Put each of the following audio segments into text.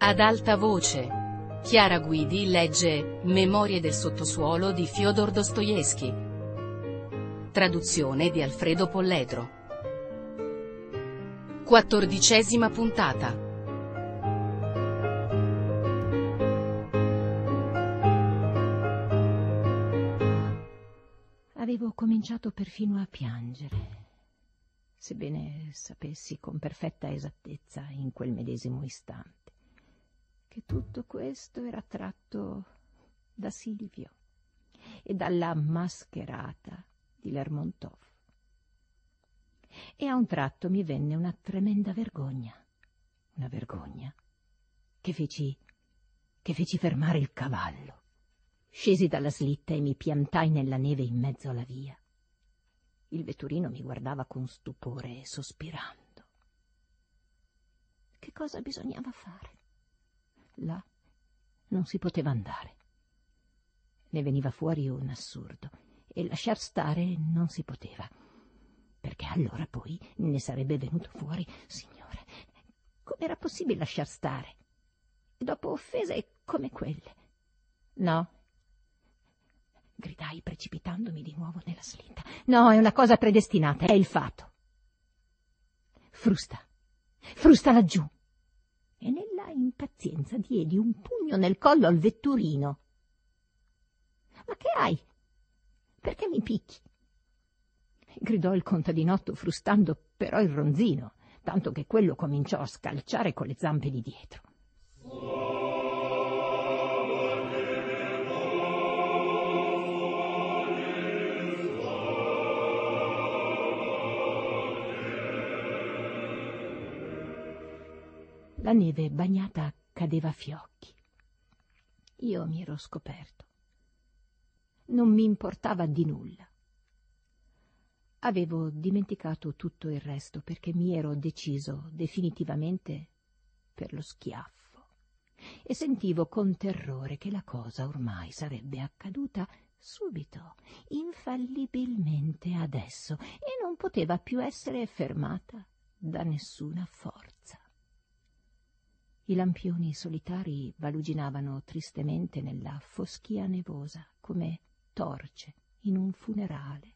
Ad alta voce. Chiara Guidi legge Memorie del sottosuolo di Fyodor Dostoevskij. Traduzione di Alfredo Polledro. 14ª puntata. Avevo cominciato perfino a piangere, sebbene sapessi con perfetta esattezza in quel medesimo istante che tutto questo era tratto da Silvio e dalla mascherata di Lermontov. E a un tratto mi venne una tremenda vergogna, una vergogna che feci fermare il cavallo. Scesi dalla slitta e mi piantai nella neve in mezzo alla via. Il vetturino mi guardava con stupore, sospirando. Che cosa bisognava fare? Là non si poteva andare. Ne veniva fuori un assurdo, e lasciar stare non si poteva, perché allora poi ne sarebbe venuto fuori, signore, com'era possibile lasciar stare, dopo offese come quelle? No, gridai precipitandomi di nuovo nella slitta. No, è una cosa predestinata, è il fato. Frusta laggiù. E nella impazienza diedi un pugno nel collo al vetturino. Ma che hai? Perché mi picchi? Gridò il contadinotto, frustando però il ronzino, tanto che quello cominciò a scalciare con le zampe di dietro. La neve bagnata cadeva a fiocchi. Io mi ero scoperto. Non mi importava di nulla. Avevo dimenticato tutto il resto perché mi ero deciso definitivamente per lo schiaffo e sentivo con terrore che la cosa ormai sarebbe accaduta subito, infallibilmente adesso, e non poteva più essere fermata da nessuna forza. I lampioni solitari baluginavano tristemente nella foschia nevosa, come torce in un funerale.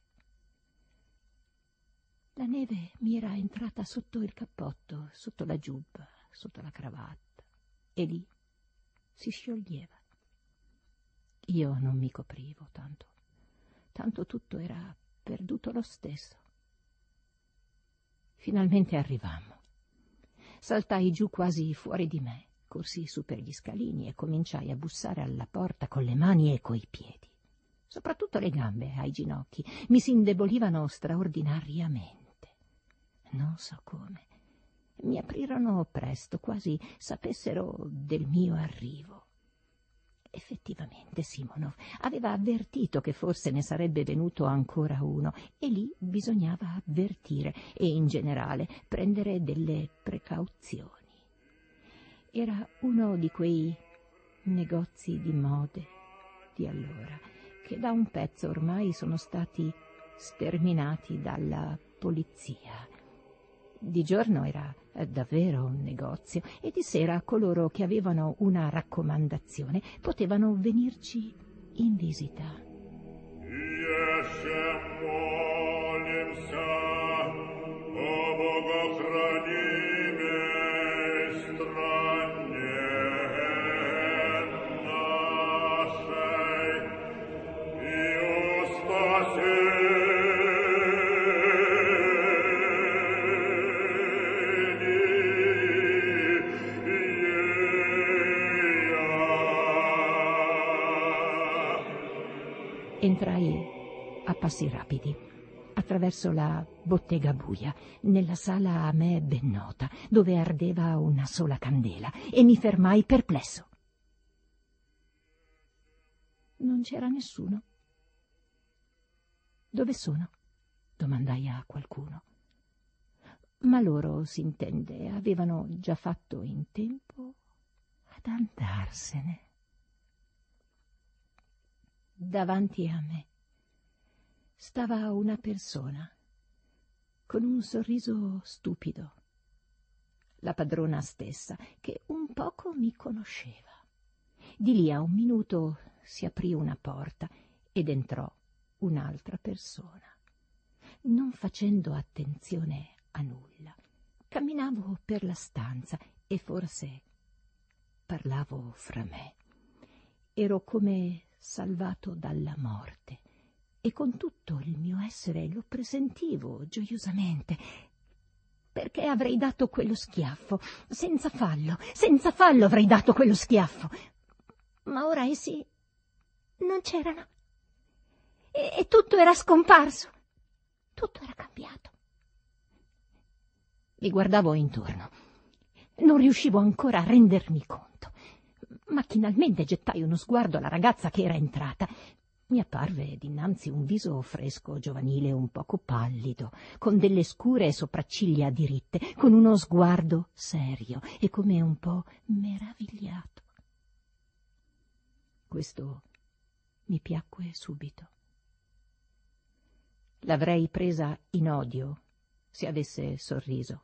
La neve mi era entrata sotto il cappotto, sotto la giubba, sotto la cravatta, e lì si scioglieva. Io non mi coprivo, tanto tutto era perduto lo stesso. Finalmente arrivammo. Saltai giù quasi fuori di me, corsi su per gli scalini e cominciai a bussare alla porta con le mani e coi piedi. Soprattutto le gambe, ai ginocchi, mi si indebolivano straordinariamente. Non so come. Mi aprirono presto, quasi sapessero del mio arrivo. Effettivamente Simonov aveva avvertito che forse ne sarebbe venuto ancora uno, e lì bisognava avvertire e in generale prendere delle precauzioni. Era uno di quei negozi di mode di allora, che da un pezzo ormai sono stati sterminati dalla polizia. Di giorno era davvero un negozio e di sera coloro che avevano una raccomandazione potevano venirci in visita. Entrai a passi rapidi, attraverso la bottega buia, nella sala a me ben nota, dove ardeva una sola candela, e mi fermai perplesso. Non c'era nessuno. Dove sono? Domandai a qualcuno. Ma loro, s'intende, avevano già fatto in tempo ad andarsene. Davanti a me stava una persona con un sorriso stupido, la padrona stessa, che un poco mi conosceva. Di lì a un minuto si aprì una porta ed entrò un'altra persona. Non facendo attenzione a nulla, camminavo per la stanza e forse parlavo fra me. Ero come salvato dalla morte e con tutto il mio essere lo presentivo gioiosamente, perché avrei dato quello schiaffo, senza fallo avrei dato quello schiaffo. Ma ora essi non c'erano e tutto era scomparso, tutto era cambiato. Mi guardavo intorno, non riuscivo ancora a rendermi conto. Macchinalmente gettai uno sguardo alla ragazza che era entrata. Mi apparve dinanzi un viso fresco, giovanile, un poco pallido, con delle scure sopracciglia diritte, con uno sguardo serio e come un po' meravigliato. Questo mi piacque subito. L'avrei presa in odio se avesse sorriso.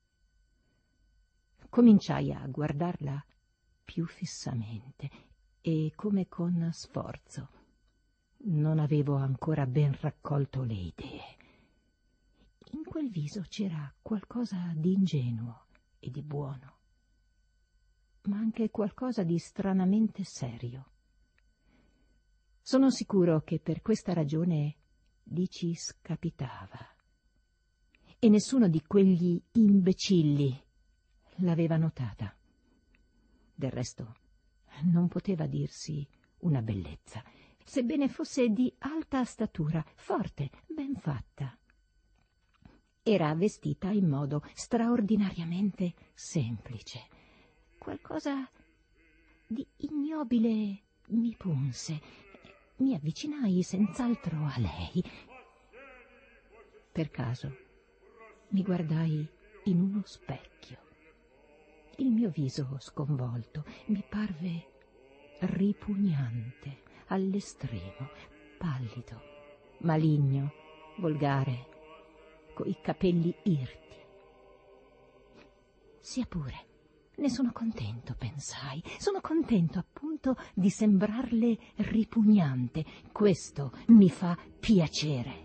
Cominciai a guardarla più fissamente e come con sforzo. Non avevo ancora ben raccolto le idee. In quel viso c'era qualcosa di ingenuo e di buono, ma anche qualcosa di stranamente serio. Sono sicuro che per questa ragione Lici scapitava e nessuno di quegli imbecilli l'aveva notata. Del resto non poteva dirsi una bellezza, sebbene fosse di alta statura, forte, ben fatta. Era vestita in modo straordinariamente semplice. Qualcosa di ignobile mi punse. Mi avvicinai senz'altro a lei. Per caso mi guardai in uno specchio. Il mio viso sconvolto mi parve ripugnante all'estremo, pallido, maligno, volgare, coi capelli irti. Sia pure, ne sono contento, pensai. Sono contento appunto di sembrarle ripugnante. Questo mi fa piacere.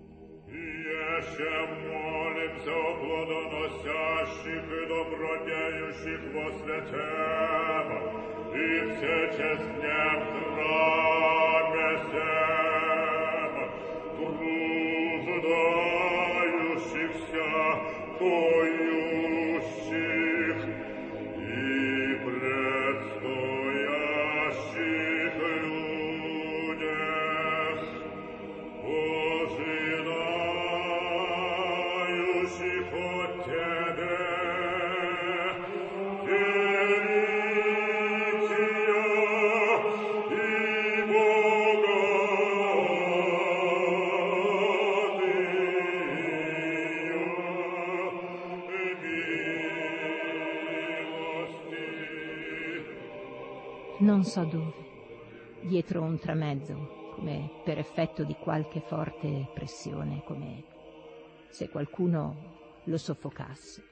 Non so dove, dietro un tramezzo, come per effetto di qualche forte pressione, come se qualcuno lo soffocasse.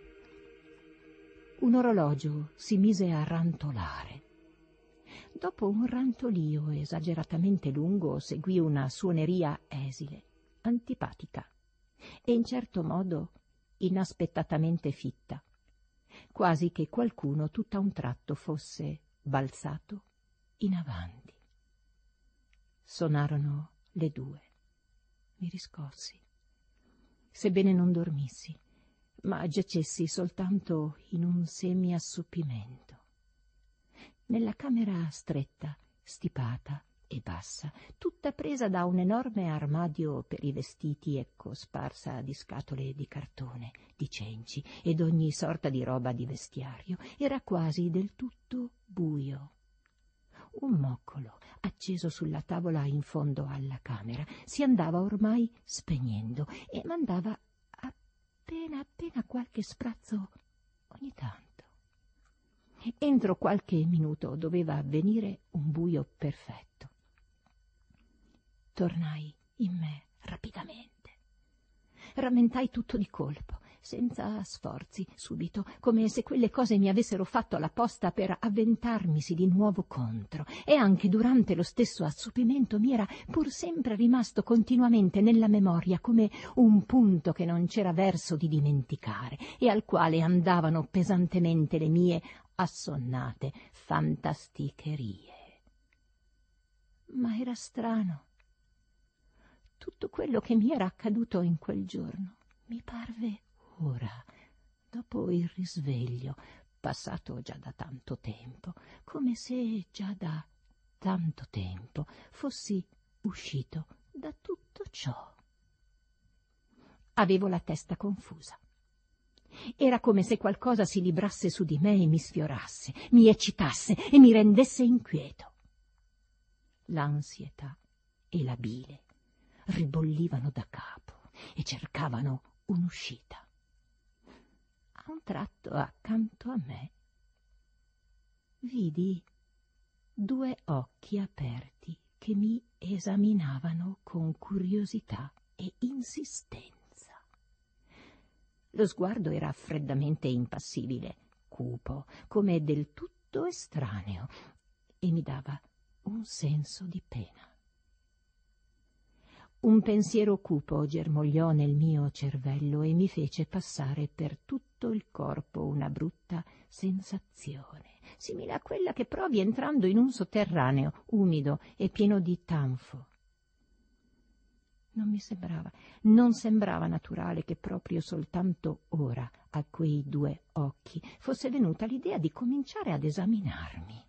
Un orologio si mise a rantolare. Dopo un rantolio esageratamente lungo seguì una suoneria esile, antipatica e in certo modo inaspettatamente fitta, quasi che qualcuno tutt'a un tratto fosse balzato in avanti. Sonarono le 2. Mi riscossi, sebbene non dormissi, ma giacessi soltanto in un semi-assopimento. Nella camera stretta, stipata e bassa, tutta presa da un enorme armadio per i vestiti, ecco, sparsa di scatole di cartone, di cenci ed ogni sorta di roba di vestiario, era quasi del tutto buio. Un moccolo, acceso sulla tavola in fondo alla camera, si andava ormai spegnendo e mandava appena qualche sprazzo ogni tanto. Entro qualche minuto doveva avvenire un buio perfetto. Tornai in me rapidamente. Rammentai tutto di colpo. senza sforzi, subito, come se quelle cose mi avessero fatto alla posta per avventarmisi di nuovo contro, e anche durante lo stesso assopimento mi era pur sempre rimasto continuamente nella memoria come un punto che non c'era verso di dimenticare e al quale andavano pesantemente le mie assonnate fantasticherie. Ma era strano. Tutto quello che mi era accaduto in quel giorno mi parve ora, dopo il risveglio, passato già da tanto tempo, come se già da tanto tempo fossi uscito da tutto ciò. Avevo la testa confusa. Era come se qualcosa si librasse su di me e mi sfiorasse, mi eccitasse e mi rendesse inquieto. L'ansietà e la bile ribollivano da capo e cercavano un'uscita. A un tratto, accanto a me, vidi 2 occhi aperti che mi esaminavano con curiosità e insistenza. Lo sguardo era freddamente impassibile, cupo, come del tutto estraneo, e mi dava un senso di pena. Un pensiero cupo germogliò nel mio cervello e mi fece passare per tutto il corpo una brutta sensazione, simile a quella che provi entrando in un sotterraneo umido e pieno di tanfo. Non sembrava naturale che proprio soltanto ora a quei 2 occhi fosse venuta l'idea di cominciare ad esaminarmi.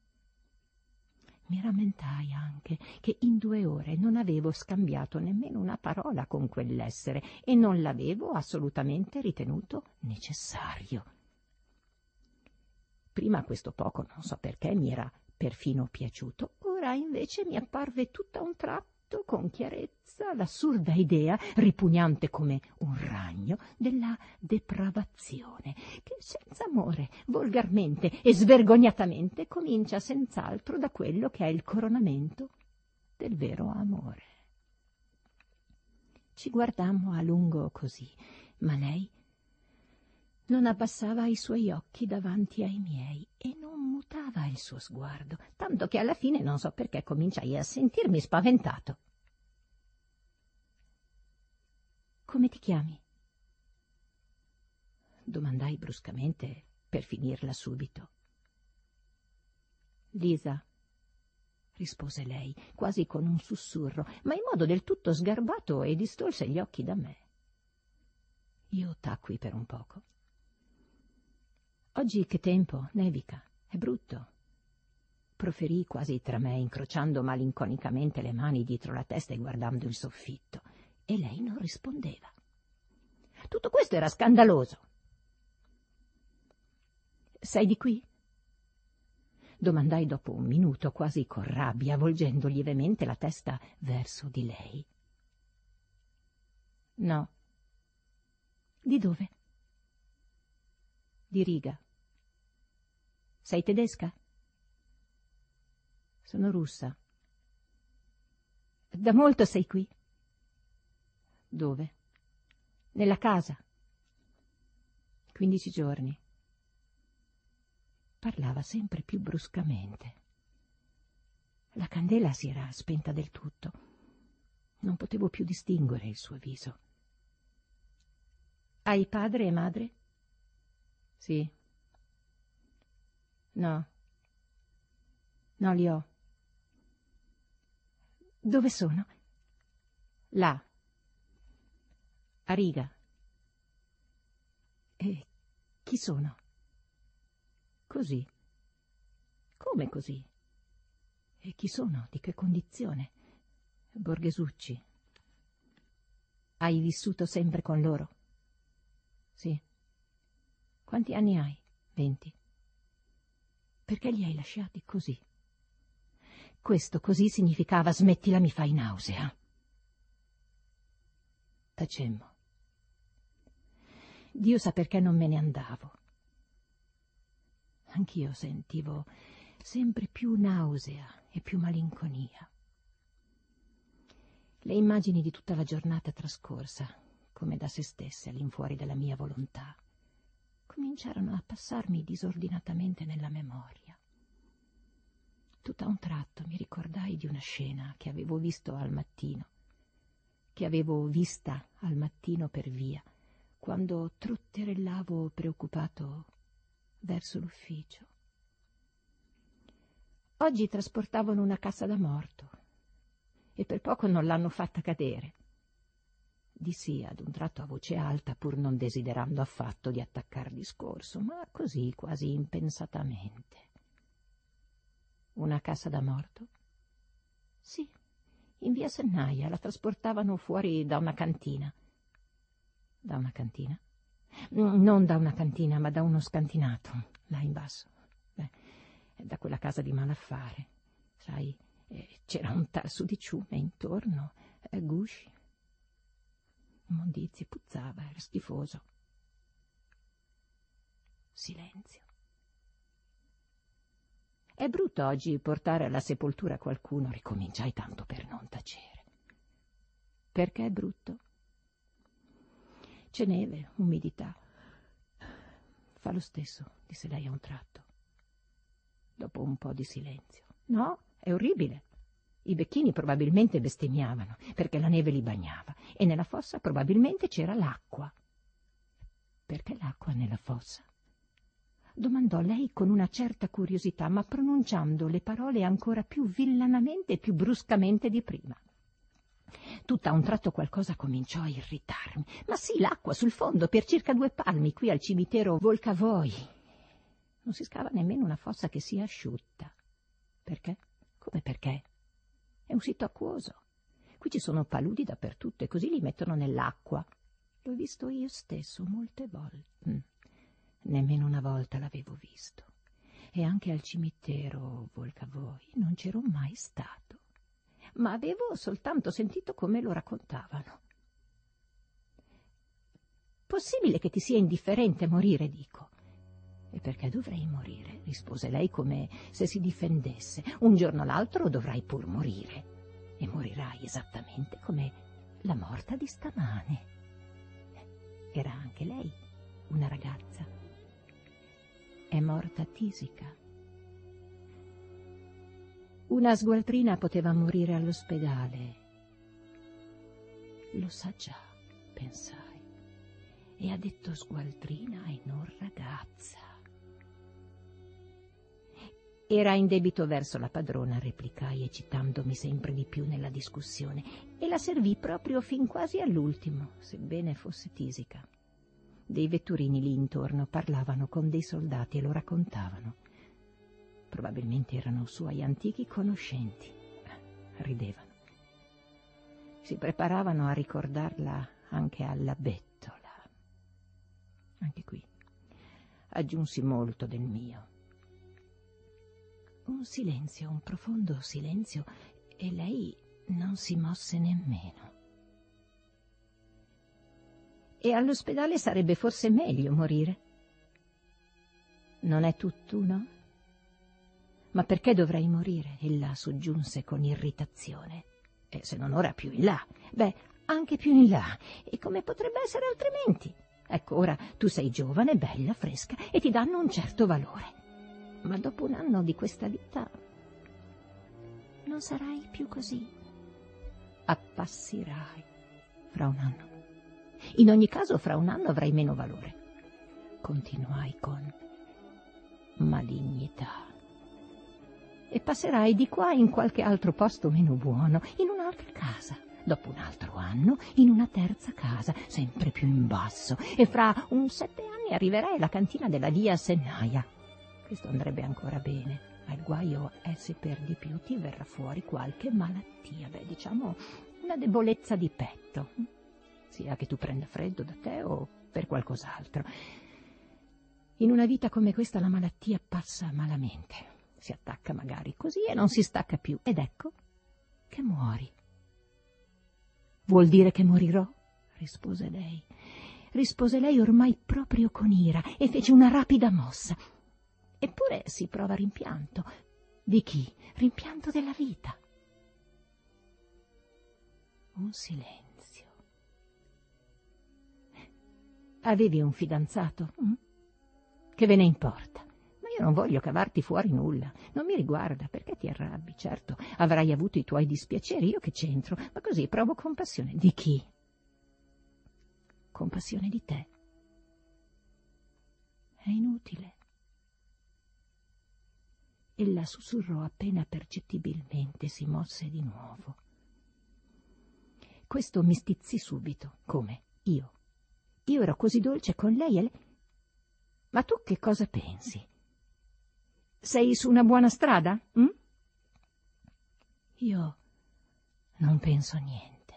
Mi rammentai anche che in 2 ore non avevo scambiato nemmeno una parola con quell'essere e non l'avevo assolutamente ritenuto necessario. Prima questo poco, non so perché, mi era perfino piaciuto, ora invece mi apparve tutto a un tratto con chiarezza l'assurda idea, ripugnante come un ragno, della depravazione, che senza amore, volgarmente e svergognatamente comincia senz'altro da quello che è il coronamento del vero amore. Ci guardammo a lungo così, ma lei non abbassava i suoi occhi davanti ai miei e non mutava il suo sguardo, tanto che alla fine non so perché cominciai a sentirmi spaventato. «Come ti chiami?» domandai bruscamente per finirla subito. «Lisa», rispose lei, quasi con un sussurro, ma in modo del tutto sgarbato, e distolse gli occhi da me. Io tacqui per un poco. «Oggi che tempo, nevica, è brutto», proferì quasi tra me, incrociando malinconicamente le mani dietro la testa e guardando il soffitto, e lei non rispondeva. Tutto questo era scandaloso. «Sei di qui?» domandai dopo un minuto, quasi con rabbia, volgendo lievemente la testa verso di lei. «No». «Di dove?» «Di Riga». «Sei tedesca?» «Sono russa». «Da molto sei qui?» «Dove?» «Nella casa». «15 giorni». Parlava sempre più bruscamente. La candela si era spenta del tutto. Non potevo più distinguere il suo viso. «Hai padre e madre?» «Sì». «No. No, li ho». «Dove sono?» «Là. A Riga». «E chi sono?» «Così». «Come così?» «E chi sono? Di che condizione?» «Borghesucci». «Hai vissuto sempre con loro?» «Sì». «Quanti anni hai?» 20. «Perché li hai lasciati così?» Questo così significava: «Smettila, mi fai nausea». Tacemmo. Dio sa perché non me ne andavo. Anch'io sentivo sempre più nausea e più malinconia. Le immagini di tutta la giornata trascorsa, come da se stesse all'infuori della mia volontà, cominciarono a passarmi disordinatamente nella memoria. Tutto a un tratto mi ricordai di una scena che avevo vista al mattino per via, quando trotterellavo preoccupato verso l'ufficio. Oggi trasportavano una cassa da morto e per poco non l'hanno fatta cadere. Dissi ad un tratto a voce alta, pur non desiderando affatto di attaccar discorso, ma così quasi impensatamente. Una cassa da morto? Sì, in via Sennaia, la trasportavano fuori da una cantina. Da una cantina? Non da una cantina, ma da uno scantinato, là in basso. Da quella casa di malaffare, sai, c'era un tal sudiciume intorno, gusci, immondizie, puzzava, era schifoso. Silenzio. È brutto oggi portare alla sepoltura qualcuno, ricominciai tanto per non tacere. Perché è brutto? C'è neve, umidità. Fa lo stesso, disse lei a un tratto, dopo un po' di silenzio. No, è orribile. I becchini probabilmente bestemmiavano, perché la neve li bagnava, e nella fossa probabilmente c'era l'acqua. Perché l'acqua nella fossa? Domandò lei con una certa curiosità, ma pronunciando le parole ancora più villanamente e più bruscamente di prima. Tutt'a un tratto qualcosa cominciò a irritarmi. Ma sì, l'acqua sul fondo, per circa 2 palmi, qui al cimitero Volcavoi. Non si scava nemmeno una fossa che sia asciutta. Perché? Come perché? È un sito acquoso. Qui ci sono paludi dappertutto e così li mettono nell'acqua. L'ho visto io stesso molte volte. Nemmeno una volta l'avevo visto. E anche al cimitero Volcavoi non c'ero mai stato. Ma avevo soltanto sentito come lo raccontavano. Possibile che ti sia indifferente morire, dico. E perché dovrei morire? Rispose lei come se si difendesse. Un giorno o l'altro dovrai pur morire. E morirai esattamente come la morta di stamane. Era anche lei una ragazza. È morta Tisica. Una sgualtrina poteva morire all'ospedale. Lo sa già, pensai, e ha detto sgualtrina e non ragazza. Era in debito verso la padrona, replicai, eccitandomi sempre di più nella discussione, e la servì proprio fin quasi all'ultimo, sebbene fosse Tisica. Dei vetturini lì intorno parlavano con dei soldati e lo raccontavano. Probabilmente erano suoi antichi conoscenti. Ridevano. Si preparavano a ricordarla anche alla bettola. Anche qui aggiunsi molto del mio. Un silenzio, un profondo silenzio, e lei non si mosse nemmeno. E all'ospedale sarebbe forse meglio morire? Non è tutt'uno? Ma perché dovrei morire? Ella soggiunse con irritazione. E se non ora più in là? Beh, anche più in là. E come potrebbe essere altrimenti? Ecco, ora tu sei giovane, bella, fresca, e ti danno un certo valore. Ma dopo un anno di questa vita non sarai più così. Appassirai fra un anno. In ogni caso, fra un anno avrai meno valore. Continuai con malignità. E passerai di qua in qualche altro posto meno buono, in un'altra casa, dopo un altro anno in una terza casa, sempre più in basso, e fra 7 anni arriverai alla cantina della via Sennaia. Questo andrebbe ancora bene, ma il guaio è se per di più ti verrà fuori qualche malattia, diciamo una debolezza di petto, sia che tu prenda freddo da te o per qualcos'altro. In una vita come questa la malattia passa malamente. Si attacca magari così e non si stacca più, ed ecco che muori. Vuol dire che morirò? Rispose lei ormai proprio con ira, e fece una rapida mossa. Eppure si prova rimpianto. Di chi? Rimpianto della vita. Un silenzio. Avevi un fidanzato? Che ve ne importa? Ma io non voglio cavarti fuori nulla. Non mi riguarda. Perché ti arrabbi? Certo, avrai avuto i tuoi dispiaceri. Io che c'entro? Ma così provo compassione. Di chi? Compassione di te. È inutile. Ella sussurrò appena percettibilmente, si mosse di nuovo. Questo mi stizzì subito. Come? Io ero così dolce con lei e lei... Ma tu che cosa pensi? Sei su una buona strada? Io non penso niente.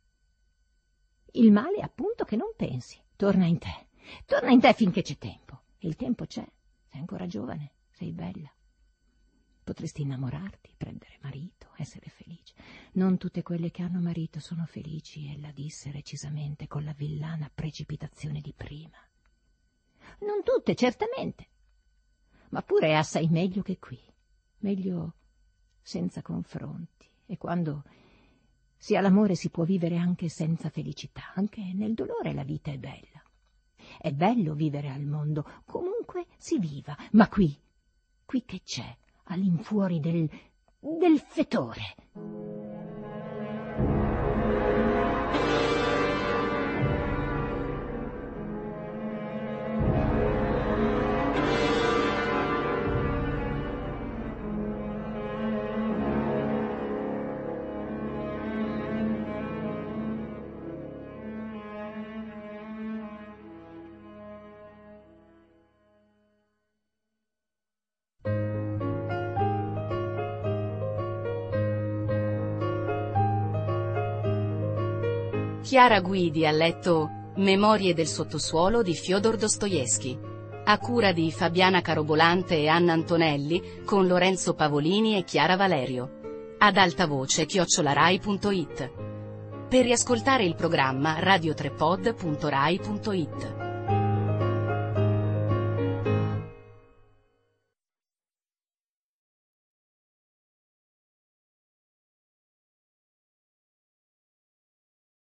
Il male è appunto che non pensi. Torna in te finché c'è tempo. E il tempo c'è, sei ancora giovane, sei bella. Potresti innamorarti, prendere marito, essere felice. Non tutte quelle che hanno marito sono felici, ella disse recisamente con la villana precipitazione di prima. Non tutte, certamente, ma pure è assai meglio che qui, meglio senza confronti. E quando si ha l'amore si può vivere anche senza felicità, anche nel dolore la vita è bella. È bello vivere al mondo, comunque si viva, ma qui che c'è? All'infuori del fetore. Chiara Guidi ha letto Memorie del sottosuolo di Fyodor Dostoevskij, a cura di Fabiana Carobolante e Anna Antonelli, con Lorenzo Pavolini e Chiara Valerio. Ad alta voce @rai.it. Per riascoltare il programma radiotrepod.rai.it.